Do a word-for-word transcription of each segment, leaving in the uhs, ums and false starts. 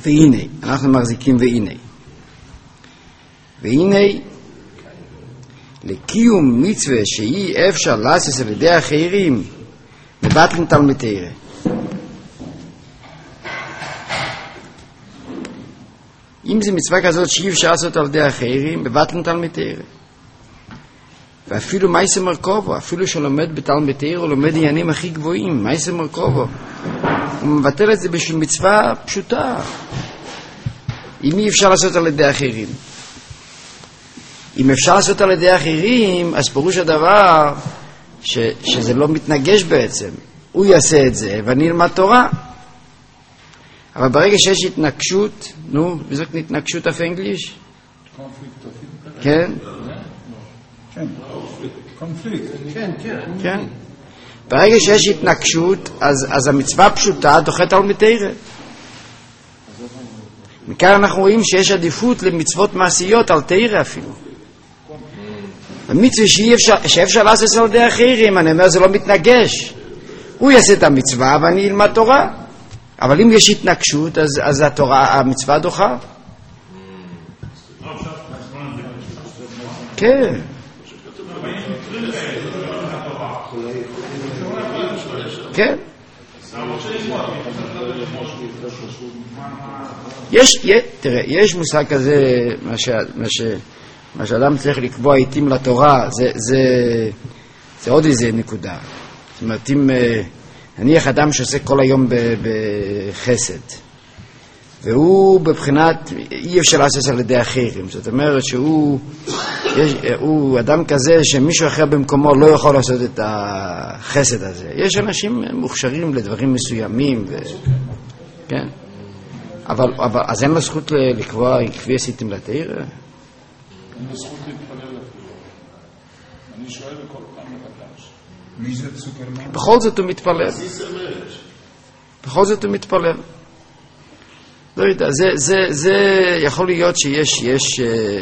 והנה, אנחנו מחזיקים והנה. והנה, לקיום מצווה שאי אפשר לעשות על ידי אחרים, מבטלים תלמוד תורה. אם זה מצווה כזאת שאי אפשר לעשות על ידי אחרים, מבטלים תלמוד תורה. ואפילו מייסה מרכובו, אפילו שלומד בתלמוד תורה, הוא לומד עניינים הכי גבוהים, מייסה מרכובו. הוא מבטל את זה בשביל מצווה פשוטה. אם אי אפשר לעשות על ידי אחרים. אם אפשר לעשות על ידי אחרים, אז פירוש הדבר ש, שזה לא מתנגש בעצם. הוא יעשה את זה, ואני אלמד תורה. אבל ברגע שיש התנגשות, נו, וזאת התנגשות אף אנגליש? כן? כן. קונפליקט. כן, כן. כן. ברגע שיש התנגשות, אז, אז המצווה פשוטה דוחה תלמוד תורה. מכאן אנחנו רואים שיש עדיפות למצוות מעשיות על תורה אפילו. המצווה שאפשר, שאפשר לעשות על ידי אחרים, אני אומר, זה לא מתנגש. הוא יעשה את המצווה ואני אלמד תורה. אבל אם יש התנגשות, אז, אז התורה, המצווה דוחה. כן. כן. יש, תראה, יש מושג כזה, מה ש, מה ש, מה שאדם צריך לקבוע עיתים לתורה, זה, זה, זה עוד איזה נקודה. זאת אומרת, אם נניח אדם שעושה כל היום בחסד, והוא בבחינת אי אפשר לעשות על ידי אחרים, זאת אומרת שהוא יש, הוא אדם כזה שמישהו אחר במקומו לא יכול לעשות את החסד הזה. יש אנשים מוכשרים לדברים מסוימים, ו... כן? אבל, אבל אז אין לו זכות לקבוע כפי עשיתם לתורה? אין לו זכות להתפלל לתורה. אני שואל כל פעם מחדש. מי זה סופרמן? בכל זאת הוא מתפלל. בכל זאת הוא מתפלל. לא יודע, זה, זה, זה יכול להיות שיש, יש...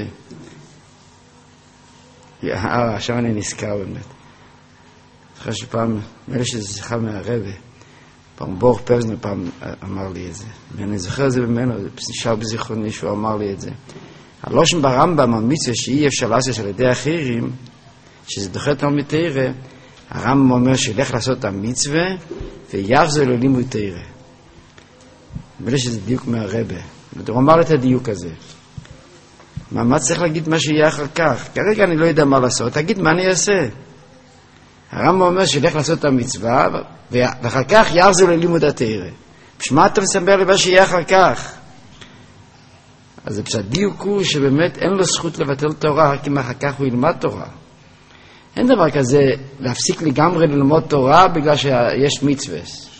אה, עכשיו אני נזכר באמת. אחרי שפעם, נראה שזה שיחה מהרבא, פעם בור פרזנר פעם אמר לי את זה. ואני זוכר את זה ממנו, זה נשאר בזיכרוני שהוא אמר לי את זה. הלושן ברמב"ם, המצווה שאי אפשר לעשות על ידי אחרים, שזה דוחה תלמוד תורה, הרמב"ם אומר שילך לעשות את המצווה, ויחזור ללימוד תורה. בלי שזה דיוק מהרבא. הוא אמר את הדיוק הזה. מה, מה צריך להגיד מה שיהיה אחר כך? כרגע אני לא יודע מה לעשות. תגיד מה אני אעשה. הרמב"ם אומר שילך לעשות את המצווה, ואחר כך יחזור ללימוד התורה. בשמה אתה מסבר לי מה שיהיה אחר כך. אז זה פשוט דיוק הוא שבאמת אין לו זכות לבטל תורה, רק אם אחר כך הוא ילמד תורה. אין דבר כזה להפסיק לגמרי ללמוד תורה בגלל שיש מצווה.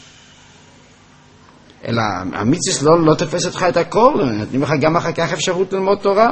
אלא המצווה לא, לא תופס אותך את הכל, נותנים לך גם אחר כך אפשרות ללמוד תורה.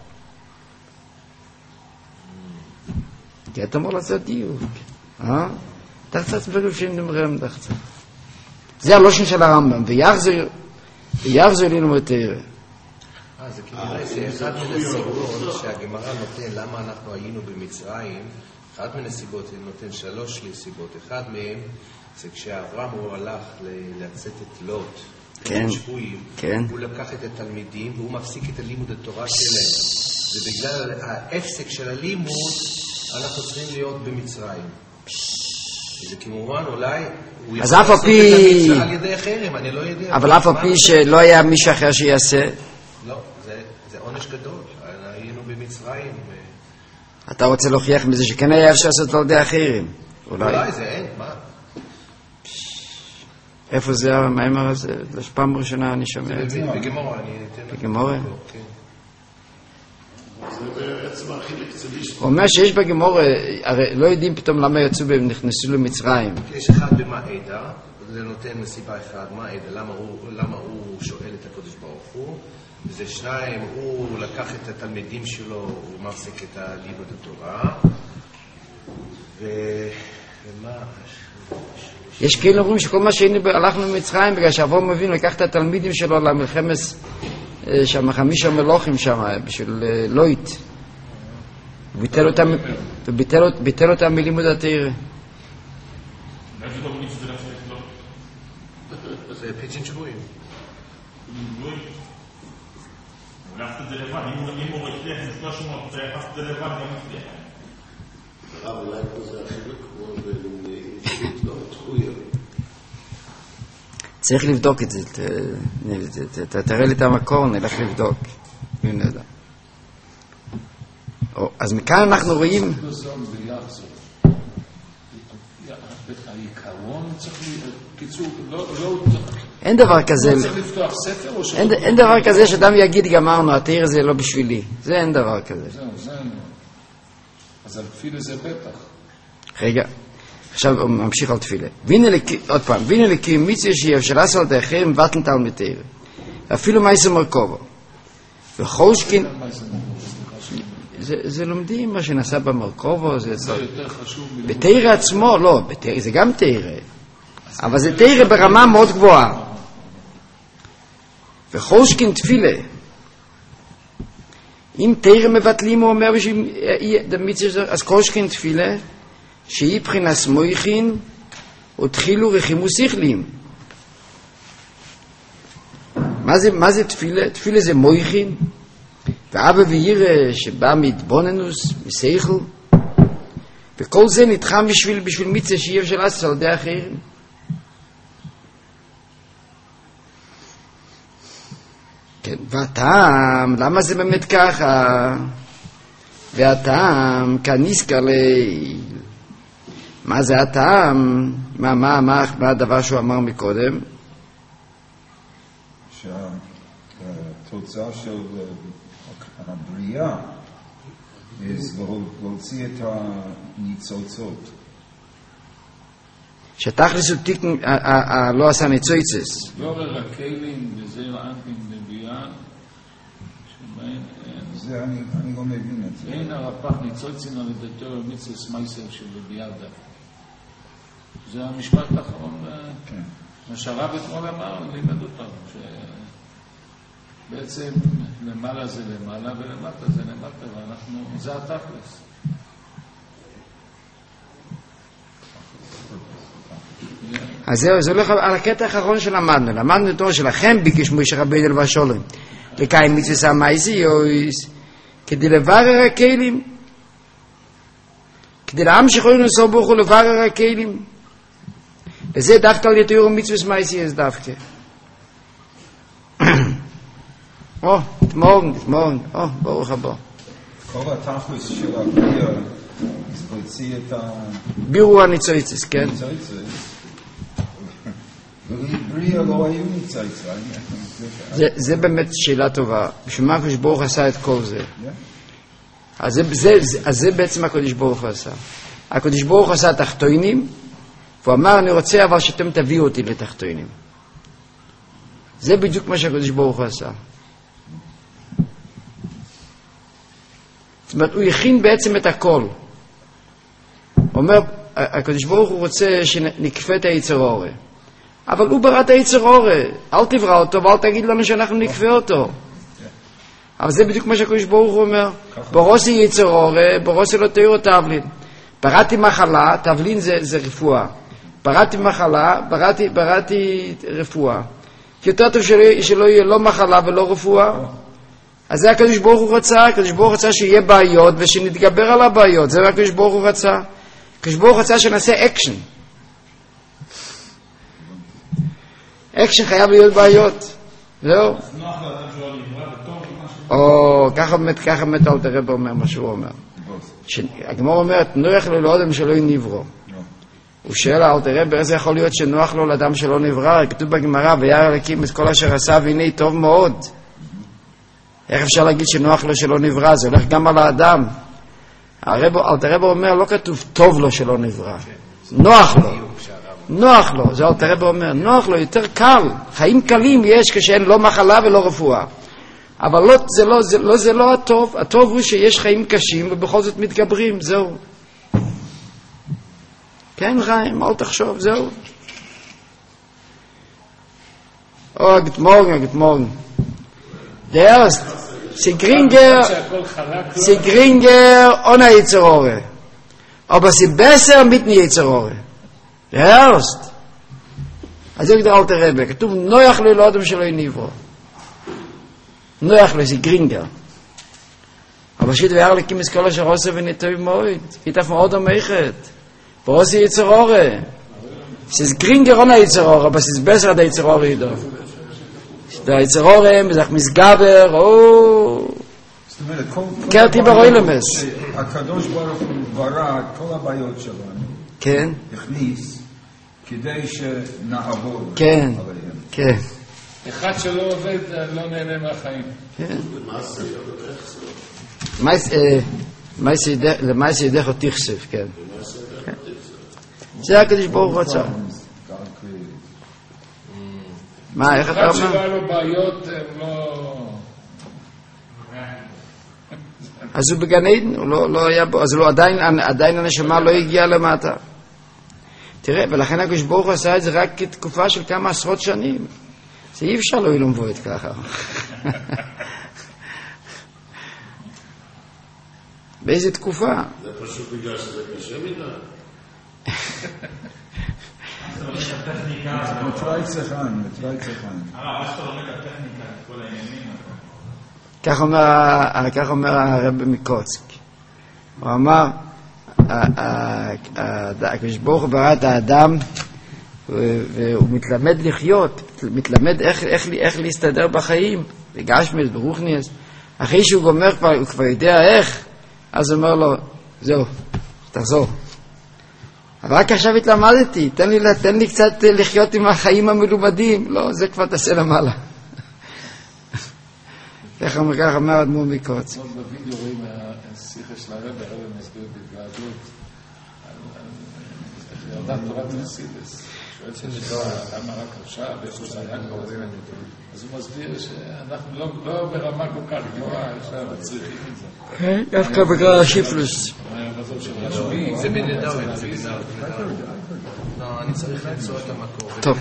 כי אתה אומר לעשות דיוק. אה? תחצת ברופשים נמרם תחצת. זה הלושן של הרמב"ם, ויחזור ללמוד תורה. אה, זה כנראה שאחד מן הסיבות שהגמרא נותן למה אנחנו היינו במצרים, אחת מן הסיבות היא נותן שלוש סיבות. אחד מהם זה כשאברהם הוא הלך לצאת את לוט, כן, כן. הוא לקח את התלמידים והוא מפסיק את הלימוד התורה שלהם. ובגלל ההפסק של הלימוד אנחנו צריכים להיות במצרים. זה כמובן אולי הוא יכול לעשות את המצווה על ידי אחרים, אני לא יודע. אבל אף על פי שלא היה מישהו אחר שיעשה? לא, זה עונש גדול. היינו במצרים. אתה רוצה להוכיח מזה שכן היה אפשר לעשות על ידי אחרים? אולי זה אין, מה? איפה זה המאמר הזה? פעם ראשונה אני שומע את זה. בגמורה, אני אתן לך. בגמורה? כן. זה בעצם הכי לקצבי. הוא אומר שיש בגמורה, הרי לא יודעים פתאום למה יצאו והם נכנסו למצרים. יש אחד במעדה, זה נותן מסיבה אחד, מעדה, למה הוא שואל את הקדוש ברוך הוא, וזה שניים, הוא לקח את התלמידים שלו, הוא מפסיק את לימוד התורה, ומה... יש כאילו אומרים שכל מה שהיינו הלכנו למצרים בגלל שאברהם אבינו לקח את התלמידים שלו למלחמת שם חמישה מלוכים שם בשביל לויט, וביטל אותם וביטל אותם מלימוד התורה. זה פיצ'ין שבויים. הוא לקח את זה לבד, אם הוא הצליח את שלוש מאות, הוא לקח את זה לבד, גם הצליח. הרב, אולי פה זה החלק כמו באישיות לא מתחויה. צריך לבדוק את זה, תראה לי את המקור, נלך לבדוק. אני יודע. אז מכאן אנחנו רואים... העיקרון צריך קיצור, לא... אין דבר כזה... צריך לפתוח ספר או ש... אין דבר כזה שאדם יגיד גמרנו, התאיר זה לא בשבילי. זה אין דבר כזה. זהו, זה... אז על תפילה זה בטח. רגע, עכשיו הוא ממשיך על תפילה. עוד פעם, וינה לקי מצווה שיבשלס על דאחרים מבטל תלמיד תאיר. אפילו מייסר מרכובו. וכל שכן... זה לומדים מה שנעשה במרכובו, זה יותר חשוב. בתאיר עצמו, לא, זה גם תאיר. אבל זה תאיר ברמה מאוד גבוהה. וכל שכן תפילה. אם תאיר מבטלים, הוא אומר, אז כל שכן תפילה, שהיא בחינס מויכין, ותחילו רחימו שכלים. מה זה, מה זה תפילה? תפילה זה מויכין, ואבא וירא שבא מתבוננוס, מסייכל, וכל זה נתחם בשביל, בשביל מצווה שיהיה של עשר על ידי אחרים. כן, והטעם, למה זה באמת ככה? והטעם כניסקר לי. מה זה הטעם? מה, מה, מה, מה הדבר שהוא אמר מקודם? שהתוצאה של הבריאה זה להוציא את הניצוצות. שתכלס הוא תיקן, לא עשה ניצוצס. יורר הכלים וזר אנפין בביאה, שבהם זה אני לא מבין את זה. אין הרפ"ח ניצוצין על ידתו מצווה מייסר של בביאה דף. זה המשפט האחרון, מה שהרב אתמול אמר, לימד אותנו, שבעצם למעלה זה למעלה ולמטה זה למטה, ואנחנו, זה התכלס. אז זהו, זה הולך על הקטע האחרון שלמדנו. למדנו אותו שלכם ביקש מוישה רבנו והשולם לקיים מצווה המייסיות כדי לברר הכלים, כדי להמשיך לנסוע ברוך הוא לברר הכלים, וזה דווקא על יתיור מצווה המייסיות דווקא. או, תמורן, תמורן, או, ברוך הבא. כל התכלס של הבריאה זה להוציא את ה... בירו הניצוצס, כן? ניצוצס. בריאה לא היו ניצוצס. זה באמת שאלה טובה. בשביל מה הקדוש ברוך עשה את כל זה? אז זה בעצם הקדוש ברוך עשה. הקדוש ברוך עשה תחתונים, והוא אמר, אני רוצה אבל שאתם תביאו אותי לתחתונים. זה בדיוק מה שהקדוש ברוך עשה. זאת אומרת, הוא הכין בעצם את הכל. הוא אומר, הקדוש ברוך הוא רוצה שנקפה את היצר אורה. אבל הוא ברא את היצר אורה. אל תברא אותו ואל תגיד לנו שאנחנו נקפה אותו. אבל זה בדיוק מה שהקדוש ברוך הוא אומר. ברוסי יצר אורה, ברוסי לא תאיר תבלין. בראתי מחלה, תבלין זה, זה רפואה. בראתי מחלה, בראתי, בראתי רפואה. יותר טוב שלא, שלא יהיה לא מחלה ולא רפואה. אז זה הקדוש ברוך הוא רצה, הקדוש ברוך הוא רצה שיהיה בעיות ושנתגבר על הבעיות, זה מה הקדוש ברוך הוא רצה. הקדוש ברוך הוא רצה שנעשה אקשן. אקשן חייב להיות בעיות. זהו. או, ככה באמת, ככה באמת אל תראה באומר מה שהוא אומר. הגמור אומרת, נוח לו לאדם שלא נברא. הוא שואל, אל תראה, באיזה זה יכול להיות שנוח לו לאדם שלא נברא? כתוב בגמרא, וירא אלוקים את כל אשר עשה והנה טוב מאוד. איך אפשר להגיד שנוח לו שלא נברא? זה הולך גם על האדם. הרב, אלתר אומר, לא כתוב טוב לו שלא נברא. נוח לו. נוח לו. זה אלתר אומר, נוח לו, יותר קל. חיים קלים יש כשאין לא מחלה ולא רפואה. אבל לא, זה לא, זה לא, זה לא הטוב. הטוב הוא שיש חיים קשים ובכל זאת מתגברים. זהו. כן, חיים, אל תחשוב, זהו. או, gut morgen, gut morgen. Der erst, sie Gringer, sie Gringer ohne Yitzhorore. Aber sie besser mit Yitzhorore. Der erst. אז זה כתוב אל תראה, כתוב נוח לו לאדם שלא נברא. נוח לו, זה גרינגר. אבל שיט ואר לקים את כל אשר עושה ונטוי מאוד. יתף מאוד המייכת. ועושה יצר אורה. זה גרינגר עונה יצר אורה, אבל זה בסר עד היצר אורה ידו. זה היצר אורה, מזח מסגבר, או... קרתי ברוי למס. הקדוש ברוך הוא ברא את כל הבעיות שלנו. כן. הכניס כדי שנעבוד כן. עליהם. כן. אחד שלא עובד לא נהנה מהחיים. כן. למעשה ידך או תכסף, כן. זה הקדוש ברוך הוא רצה. מה, איך אתה אחד אומר? שלא לו בעיות, הם לא... אז הוא בגן עדן, הוא לא, לא היה בו, אז הוא עדיין, עדיין הנשמה לא הגיעה למטה. תראה, ולכן הקדוש ברוך הוא עשה את זה רק כתקופה של כמה עשרות שנים. זה אי אפשר לא ילום בוית ככה. באיזה תקופה? זה פשוט בגלל שזה קשה מדי. מתראי צחן, מתראי צחן. הרב, אז אתה לומד את הטכניקה, את כל העניינים. כך אומר, כך אומר הרב מקוצק. הוא אמר, הקדוש ברוך הוא ברא את האדם, והוא מתלמד לחיות, מתלמד איך, איך, איך להסתדר בחיים, בגשמס, ברוחניאס. אחרי שהוא גומר כבר, הוא כבר יודע איך, אז הוא אומר לו, זהו, תחזור. אבל רק עכשיו התלמדתי, תן לי, תן לי קצת לחיות עם החיים המלומדים. לא, זה כבר תעשה למעלה. איך אומר כך, אומר אדמו"ר מקוצק. עוד בווידאו רואים השיחה של הרב, הרב מסביר בהתוועדות, על ירדת תורת חסידות. שואל ששאלה, למה רק עכשיו, איפה זה היה כבר זה? אז הוא מסביר שאנחנו לא ברמה כל כך גבוהה, עכשיו צריכים את זה. כן, דווקא בגלל השיפלוס. זה בנדאוין, זה בנדאוין. לא, אני צריך למצוא את המקור. טוב.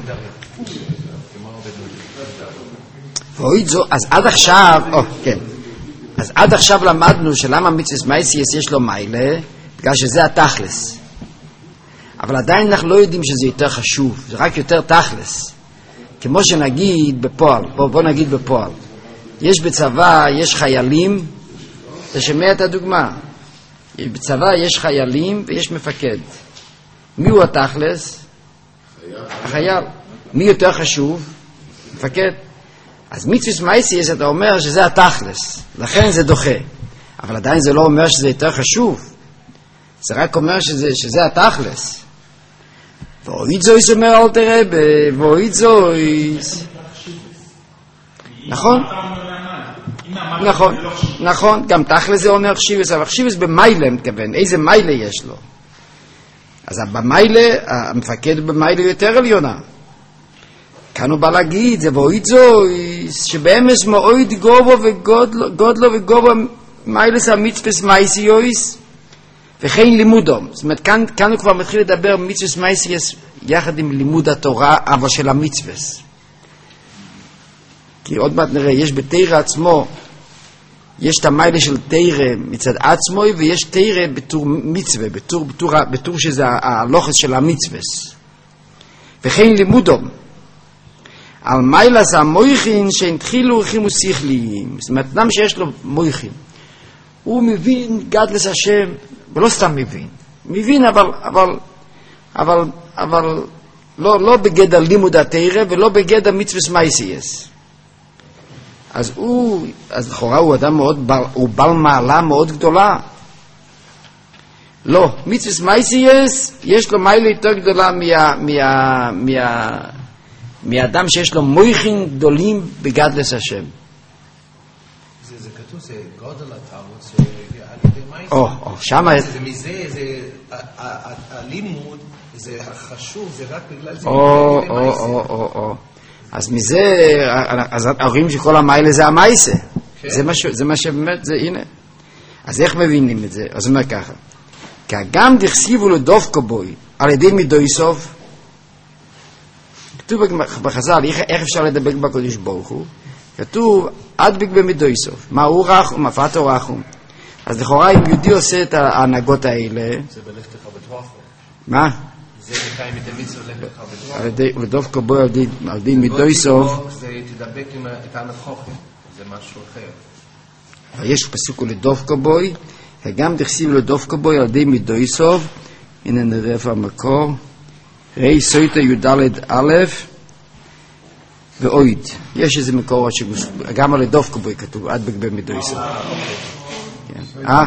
ואוי זו, אז עד עכשיו, או, כן. אז עד עכשיו למדנו שלמה מצווה מייסיאס יש לו מיילה, בגלל שזה התכלס. אבל עדיין אנחנו לא יודעים שזה יותר חשוב, זה רק יותר תכלס. כמו שנגיד בפועל, בוא, בוא נגיד בפועל. יש בצבא, יש חיילים, אתה שומע את הדוגמה. בצבא יש חיילים ויש מפקד. מי הוא התכלס? החייל. מי יותר חשוב? מפקד. אז מצווה מייסיאס אתה אומר שזה התכלס, לכן זה דוחה. אבל עדיין זה לא אומר שזה יותר חשוב. זה רק אומר שזה, שזה התכלס. ואוהית זויס אומר אל תראה, ואוהית זויס. נכון? נכון, נכון, גם תכלס זה אומר חשיבס, אבל חשיבס במיילה מתכוון, איזה מיילה יש לו. אז במיילה, המפקד במיילה יותר עליונה. כאן הוא בא להגיד, זה ואוהית זויס, שבאמס מאוהית גובו וגודלו וגובו מיילס המצפס מייסיויס, וכן לימודו. זאת אומרת, כאן, כאן הוא כבר מתחיל לדבר מצווס מייסיוס יחד עם לימוד התורה, אבל של המצווס. כי עוד מעט נראה, יש בתירה עצמו, יש את המיילה של תירה מצד עצמו, ויש תירה בתור מצווה, בתור, בתור, בתור שזה הלוחס של המצווס. וכן לימודו. על מיילס המויכין שהתחילו חימוס שכליים. זאת אומרת, אדם שיש לו מויכין, הוא מבין גדלס השם, ולא סתם מבין. מבין, אבל, אבל, אבל, אבל, לא, לא בגדר לימוד התורה, ולא בגדר מצווה מייסיאס. אז הוא, אז לכאורה הוא אדם מאוד, הוא בעל מעלה מאוד גדולה. לא, מצווה מייסיאס, יש לו מעלה יותר גדולה מה, מה, מה, מאדם שיש לו מויכין גדולים בגדלס השם. זה, זה כתוב, זה גודל התאמות, זה על ידי מייסים. או, או, שמה... זה מזה, זה, הלימוד, זה חשוב, זה רק בגלל זה. או, או, או, או, או. אז מזה, אז אומרים שכל המיילה זה המייסה. זה מה, זה מה שבאמת, זה, הנה. אז איך מבינים את זה? אז אומר ככה. כי גם דכסיבו לדופקו בוי, על ידי מידויסוף, כתוב בחז"ל, איך אפשר לדבק בקדוש ברוך הוא? כתוב, אדביק במידויסוף. מה הוא רחום, מה פתו רחום. אז לכאורה, אם יהודי עושה את ההנהגות האלה... זה בלכת לך בטוח? מה? זה מקיים את המצווה ללכת לך בטוח? ודופקו בוי על ידי מידויסוף. זה תדבק עם את הענת חוכם. זה משהו אחר. יש פסוק לדווקא בוי, וגם תכסיב לדווקא בוי על ידי מדויסוב, הנה נראה איפה המקור, ראי סויטה י"ד א' ואויד. יש איזה מקור שגם על דווקא בוי כתוב, עד בגבי מדויסוב. אה?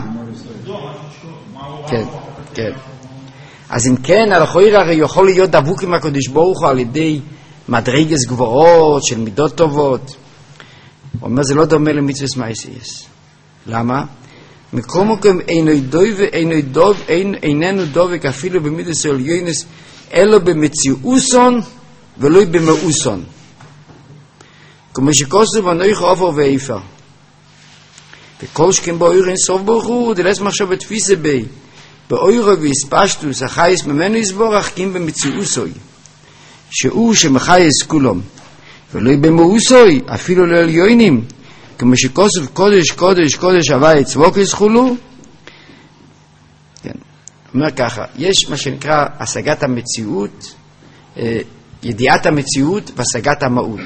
כן, כן. אז אם כן, הלכויר הרי יכול להיות דבוק עם הקדוש ברוך הוא על ידי מדרגס גבוהות של מידות טובות. הוא אומר, זה לא דומה למצווה מייסייס. למה? מקום מקום אינו דוב ואינו דוב, איננו דובק אפילו במידס עליונס, אלא במציאוסון ולא במאוסון. כמו שכוסו ונויך עופר ואיפה. וכל שכם באויר אין סוף ברוך הוא, דלס מחשב בתפיסה בי. באויר והספשטוס, החייס ממנו יסבורך, כי אם במציאוסוי. שהוא שמחייס כולם. ולא במאוסוי, אפילו לא עליונים. כמו שכוסף קודש, קודש, קודש, הווי צבוקס חולו. כן. אומר ככה, יש מה שנקרא השגת המציאות, ידיעת המציאות והשגת המהות.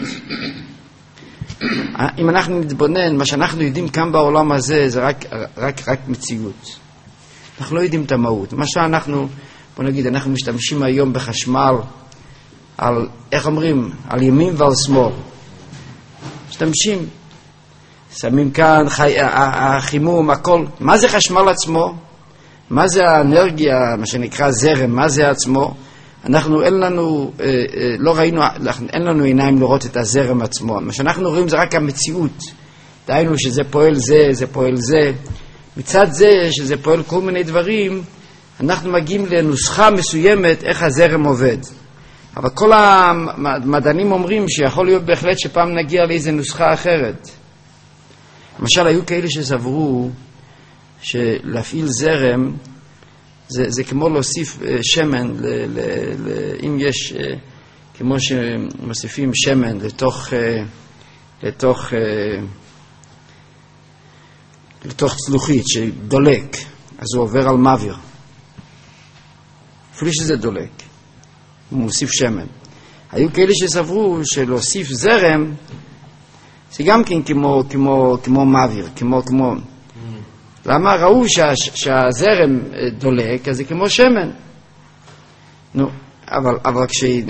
אם אנחנו נתבונן, מה שאנחנו יודעים כאן בעולם הזה, זה רק, רק, רק מציאות. אנחנו לא יודעים את המהות. מה שאנחנו, בוא נגיד, אנחנו משתמשים היום בחשמל, על, איך אומרים, על ימין ועל שמאל. משתמשים. שמים כאן חי, החימום, הכל. מה זה חשמל עצמו? מה זה האנרגיה, מה שנקרא זרם? מה זה עצמו? אנחנו אין לנו, אה, אה, לא ראינו, אין לנו עיניים לראות את הזרם עצמו. מה שאנחנו רואים זה רק המציאות. דהיינו שזה פועל זה, זה פועל זה. מצד זה שזה פועל כל מיני דברים, אנחנו מגיעים לנוסחה מסוימת איך הזרם עובד. אבל כל המדענים אומרים שיכול להיות בהחלט שפעם נגיע לאיזו נוסחה אחרת. למשל, היו כאלה שסברו שלהפעיל זרם זה, זה כמו להוסיף שמן, ל, ל, ל, אם יש, כמו שמוסיפים שמן לתוך, לתוך, לתוך צלוחית שדולק, אז הוא עובר על מעביר. אפילו שזה דולק, הוא מוסיף שמן. היו כאלה שסברו שלהוסיף זרם זה גם כן כמו, כמו, כמו מעביר, כמו, כמו... למה? ראו שה, שהזרם דולק, אז זה כמו שמן. נו, אבל, אבל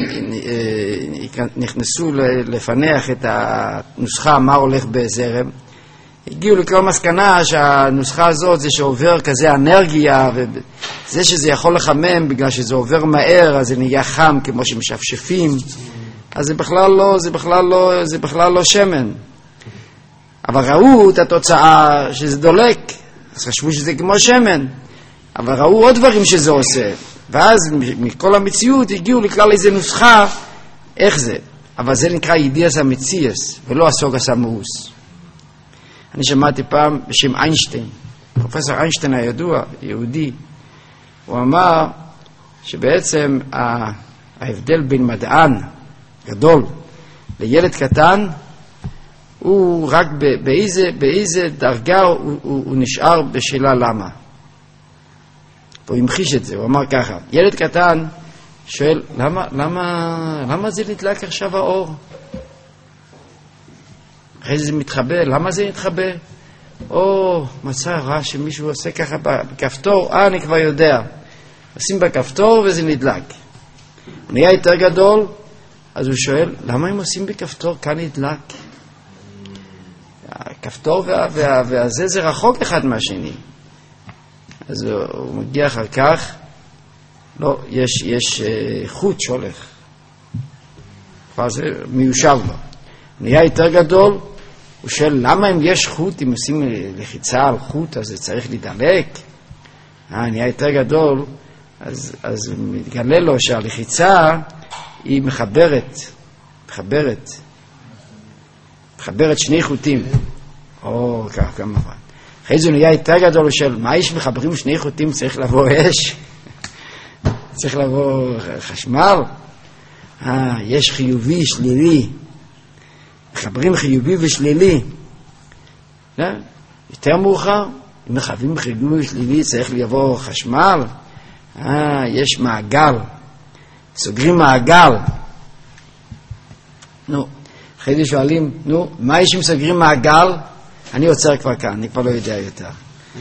כשנכנסו לפנח את הנוסחה מה הולך בזרם, הגיעו לכל מסקנה שהנוסחה הזאת זה שעובר כזה אנרגיה, וזה שזה יכול לחמם בגלל שזה עובר מהר, אז זה נהיה חם כמו שמשפשפים, אז זה בכלל לא, זה בכלל לא, זה בכלל לא שמן. אבל ראו את התוצאה שזה דולק, אז חשבו שזה כמו שמן, אבל ראו עוד דברים שזה עושה, ואז מכל המציאות הגיעו לכלל איזה נוסחה איך זה. אבל זה נקרא ידיעס המציאס ולא הסוגס המאוס. אני שמעתי פעם בשם איינשטיין, פרופסור איינשטיין הידוע, יהודי, הוא אמר שבעצם ההבדל בין מדען גדול לילד קטן הוא רק באיזה, באיזה דרגה הוא, הוא, הוא נשאר בשאלה למה. הוא המחיש את זה, הוא אמר ככה, ילד קטן שואל, למה, למה, למה זה נדלק עכשיו האור? אחרי זה מתחבא, למה זה מתחבא? או, מצא רע שמישהו עושה ככה בכפתור, אה, אני כבר יודע. עושים בכפתור וזה נדלק. הוא נהיה יותר גדול, אז הוא שואל, למה הם עושים בכפתור? כאן נדלק. הכפתור וה, וה, והזה זה רחוק אחד מהשני. אז הוא, הוא מגיע אחר כך, לא, יש, יש uh, חוט שהולך. כבר זה מיושב לו. נהיה יותר גדול, הוא שואל, למה אם יש חוט, אם עושים לחיצה על חוט, אז זה צריך להידלק? אה, נהיה יותר גדול, אז, אז מתגלה לו שהלחיצה היא מחברת, מחברת, מחברת שני חוטים. או, כך, כמובן. אחרי זה נהיה יותר גדול, הוא שואל, מה יש מחברים שני חוטים? צריך לבוא אש? צריך לבוא חשמל? אה, יש חיובי, שלילי. מחברים חיובי ושלילי. לא? יותר מאוחר, אם מחברים חיובי ושלילי, צריך לבוא חשמל? אה, יש מעגל. סוגרים מעגל. נו, אחרי זה שואלים, נו, מה יש אם סוגרים מעגל? אני עוצר כבר כאן, אני כבר לא יודע יותר.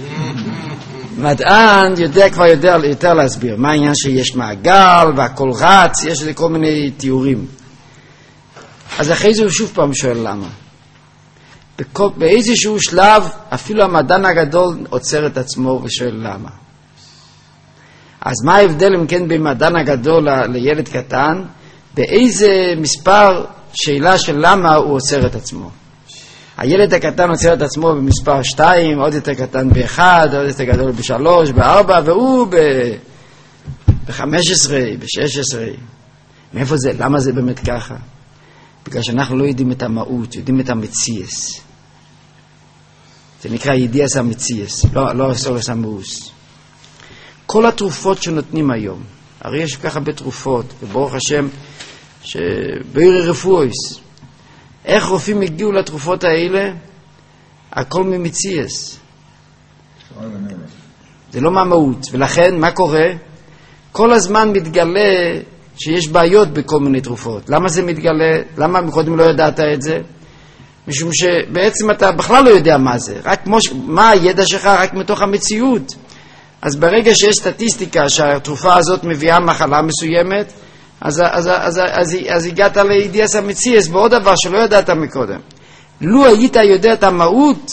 מדען יודע כבר יודע יותר להסביר מה העניין שיש מעגל והכל רץ, יש לזה כל מיני תיאורים. אז אחרי זה הוא שוב פעם שואל למה. בכל, באיזשהו שלב אפילו המדען הגדול עוצר את עצמו ושואל למה. אז מה ההבדל אם כן בין מדען הגדול ל- לילד קטן? באיזה מספר שאלה של למה הוא עוצר את עצמו. הילד הקטן עוצר את עצמו במספר שתיים, עוד יותר קטן באחד, עוד יותר גדול בשלוש, בארבע, והוא ב-חמש עשרה, ב-שש עשרה. מאיפה זה? למה זה באמת ככה? בגלל שאנחנו לא יודעים את המהות, יודעים את המציאס. זה נקרא ידיעס המציאס, לא, לא סורס המאוס. כל התרופות שנותנים היום, הרי יש ככה בתרופות, וברוך השם, שבעיר רפואיס, איך רופאים הגיעו לתרופות האלה? הכל ממציאס. זה לא מהמהות. ולכן, מה קורה? כל הזמן מתגלה שיש בעיות בכל מיני תרופות. למה זה מתגלה? למה מקודם לא ידעת את זה? משום שבעצם אתה בכלל לא יודע מה זה. רק מוש... מה הידע שלך? רק מתוך המציאות. אז ברגע שיש סטטיסטיקה שהתרופה הזאת מביאה מחלה מסוימת, אז, אז, אז, אז, אז הגעת לידיעס המציאס בעוד דבר שלא ידעת מקודם. לו היית יודע את המהות,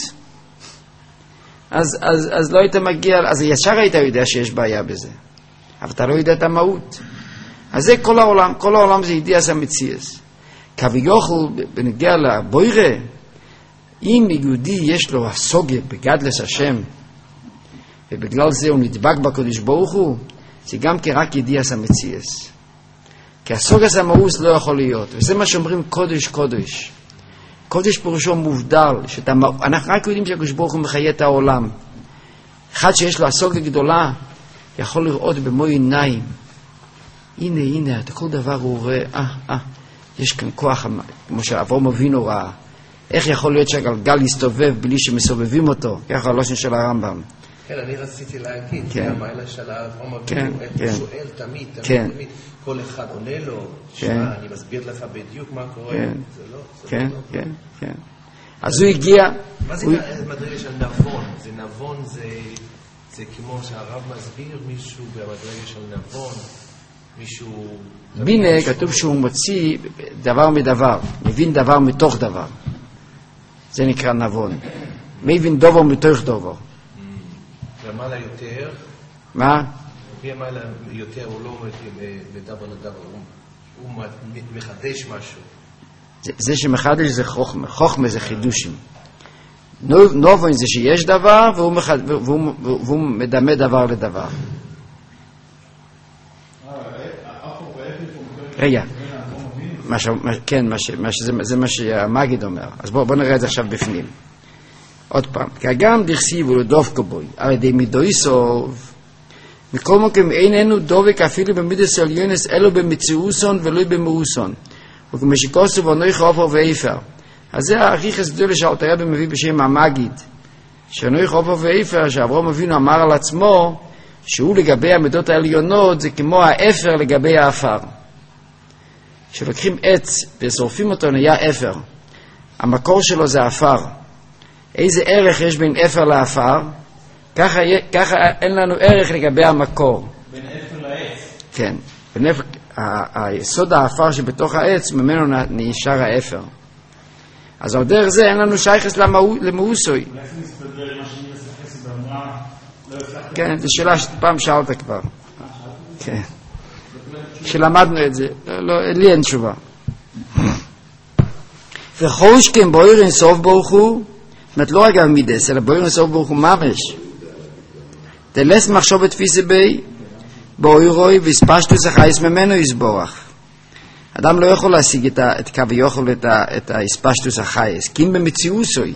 אז, אז, אז לא היית מגיע, אז ישר היית יודע שיש בעיה בזה. אבל אתה לא יודע את המהות. אז זה כל העולם, כל העולם זה ידיעס המציאס. כביכול בנגיע לבוירה, אם יהודי יש לו הסוגיה בגדלס השם, ובגלל זה הוא נדבק בקדוש ברוך הוא, זה גם כרק ידיעס המציאס. כי הסוגס המאוס לא יכול להיות, וזה מה שאומרים קודש קודש. קודש פירושו מובדל, שאתה, אנחנו רק יודעים שהקדוש ברוך הוא מחיה את העולם. אחד שיש לו הסוגה גדולה, יכול לראות במו עיניים. הנה, הנה, את כל דבר הוא רואה, אה, אה, יש כאן כוח, כמו שאברהם אבינו ראה. איך יכול להיות שהגלגל יסתובב בלי שמסובבים אותו? ככה הלושן של הרמב"ם. כן, אני רציתי להגיד, כן. המעלה של אברהם כן, אבינו, איך כן. הוא שואל תמיד, תמיד, כן. תמיד, כל אחד עונה לו, כן. שמע, אני מסביר לך בדיוק מה קורה, כן. זה לא, זה כן, לא. כן, כן. אז הוא הגיע... מה זה הוא... מדרגה של נבון? זה נבון, זה, זה כמו שהרב מסביר מישהו במדרגה של נבון, מישהו... בינה, כתוב שהוא מוציא דבר מדבר, מבין דבר מתוך דבר. זה נקרא נבון. מבין דובר מתוך דובר. ומעלה יותר, מה? ומעלה יותר הוא לא מדבר לדבר, הוא מחדש משהו. זה, זה שמחדש זה חוכמה, חוכמה זה חידושים. נובון זה שיש דבר והוא, מחד... והוא, והוא מדמה דבר לדבר. רגע, מה ש... כן, מה ש... מה ש... זה, זה מה שהמגיד אומר. אז בואו בוא נראה את זה עכשיו בפנים. עוד פעם, כי גם דרסיב ולדופקו בוי, על ידי מידוי סוב, מכל מקום איננו דובק אפילו במידס עליונס, אלו במציאוסון ולא במאוסון. וכמו שכוסו ונויך אופר ואיפר. אז זה הכי חסדו שאלת הרב מביא בשם המגיד, שנויך אופר ואיפר, שאברהם אבינו אמר על עצמו, שהוא לגבי המידות העליונות, זה כמו האפר לגבי האפר. כשלוקחים עץ ושורפים אותו נהיה אפר. המקור שלו זה האפר. איזה ערך יש בין אפר לאפר? ככה, ככה אין לנו ערך לגבי המקור. בין אפר לעץ. כן. בין אפר, היסוד האפר שבתוך העץ, ממנו נשאר האפר. אז על דרך זה אין לנו שייכס למאוסוי. אולי זה מסתדר עם מה שאני מסחסת ואמרה, לא הצלחת. כן, זו שאלה שפעם שאלת כבר. כן. כשלמדנו את זה, לא, לי אין תשובה. וחוש כן בויר אין סוף ברוך הוא, זאת אומרת, לא רק על מידס, אלא בויר אין סוף ברוך הוא ממש. תלס מחשוב תפיסה בי, בוירוי והספשטוס החייס ממנו יסבורך. אדם לא יכול להשיג את, ה, את קו יוכל את, ה, את ההספשטוס החייס, כי אם במציאוסוי.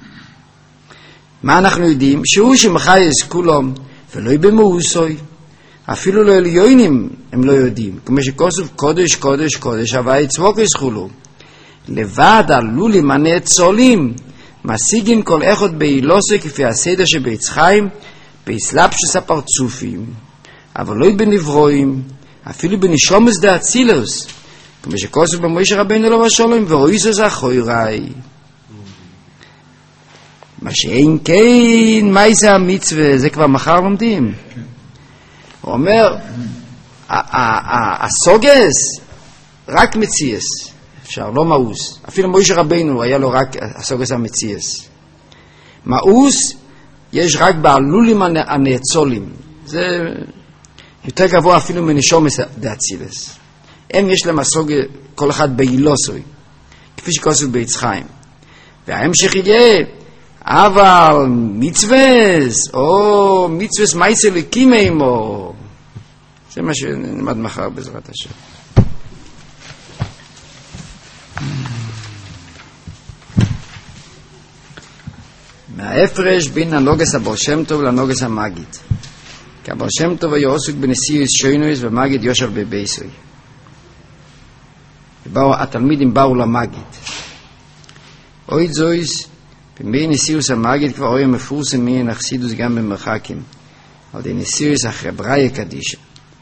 מה אנחנו יודעים? שהוא שמחייס כולם, ולא במאוסוי. אפילו לא עליונים הם לא יודעים. כמו שכוסוף קודש קודש קודש, הווי צבוק יסחולו. לבד עלו למנה צולים, משיגים כל אחד באילוסו כפי הסדר שבעץ חיים, בהסלבשוס הפרצופים. אבל לא בנברואים, אפילו בנשומס דה אצילוס, כמו שכוסף במוישה רבינו לא בשולם, ורואי זה זכוירי. מה שאין כן, מה זה המצווה? זה כבר מחר לומדים. הוא אומר, הסוגס, רק מציאס. אפשר, לא מאוס. אפילו מוישה רבינו היה לו רק הסוגס המציאס. מאוס יש רק בעלולים הנאצולים. זה יותר גבוה אפילו מנשומס דאצילס. הם יש להם הסוג כל אחד באילוסוי, כפי שכוסף בעץ חיים. וההמשך יהיה, אבל מצווס, או מצווס מייסה לקימים, או... זה מה שנלמד מחר בעזרת השם. מההפרש בין הנוגס הבר שם טוב לנוגס המגיד. כי הבר שם טוב היה עוסק בנשיאוס שוינוס ומגיד יושב בבייסוי. התלמידים באו למגיד. אוי זויס, במי נשיאוס המגיד כבר היה מפורסם מן החסידוס גם במרחקים, על די נשיאוס החבריה קדישה.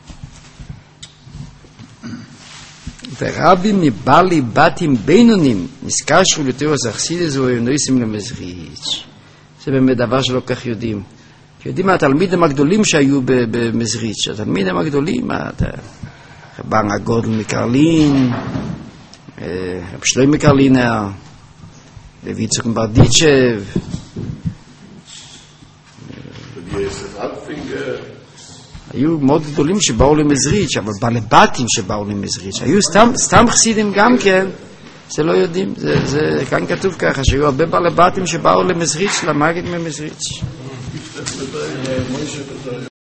ורבים מבעלי בתים בינונים נזכשו לתיאוס החסידוס והיו נויסים למזריץ'. זה באמת דבר שלא כך יודעים. יודעים התלמידים הגדולים שהיו במזריץ', התלמידים הגדולים, רבן הגודל מקרלין, רב שלוי מקרלינר, רב יצחק מברדיצ'ב, היו מאוד גדולים שבאו למזריץ', אבל בעלי בתים שבאו למזריץ', היו סתם, סתם חסידים גם כן, זה לא יודעים, זה, זה כאן כתוב ככה, שהיו הרבה בעלי בתים שבאו למזריץ', למגיד ממזריץ'.